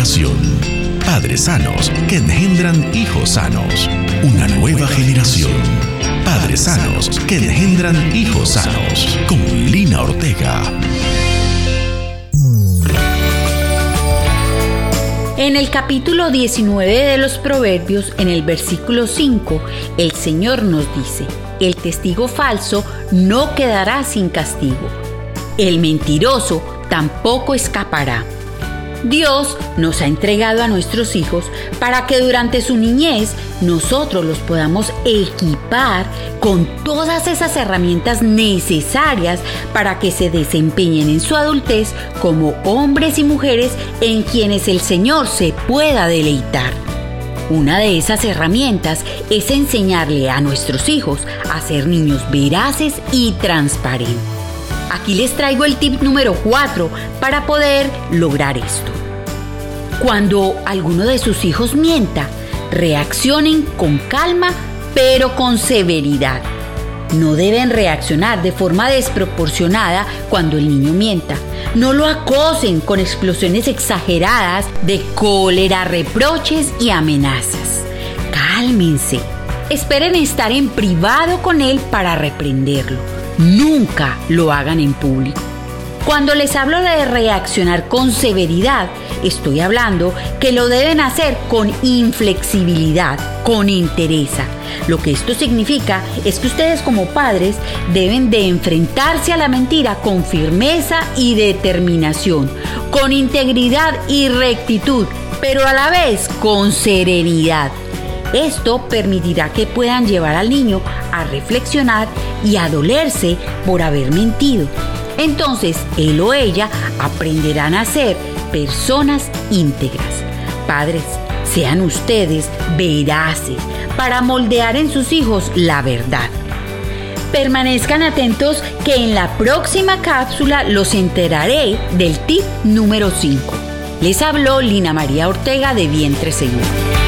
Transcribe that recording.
generación. Padres sanos que engendran hijos sanos. Una nueva generación. Padres sanos que engendran hijos sanos. Con Lina Ortega. En el capítulo 19 de los Proverbios, en el versículo 5, el Señor nos dice: el testigo falso no quedará sin castigo. El mentiroso tampoco escapará. Dios nos ha entregado a nuestros hijos para que durante su niñez nosotros los podamos equipar con todas esas herramientas necesarias para que se desempeñen en su adultez como hombres y mujeres en quienes el Señor se pueda deleitar. Una de esas herramientas es enseñarle a nuestros hijos a ser niños veraces y transparentes. Aquí les traigo el tip número 4 para poder lograr esto. Cuando alguno de sus hijos mienta, reaccionen con calma, pero con severidad. No deben reaccionar de forma desproporcionada cuando el niño mienta. No lo acosen con explosiones exageradas de cólera, reproches y amenazas. Cálmense. Esperen estar en privado con él para reprenderlo. Nunca lo hagan en público. Cuando les hablo de reaccionar con severidad, estoy hablando que lo deben hacer con inflexibilidad, con entereza. Lo que esto significa es que ustedes como padres deben de enfrentarse a la mentira con firmeza y determinación, con integridad y rectitud, pero a la vez con serenidad. Esto permitirá que puedan llevar al niño a reflexionar y a dolerse por haber mentido. Entonces, él o ella aprenderán a ser personas íntegras. Padres, sean ustedes veraces para moldear en sus hijos la verdad. Permanezcan atentos que en la próxima cápsula los enteraré del tip número 5. Les habló Lina María Ortega de Vientre Seguro.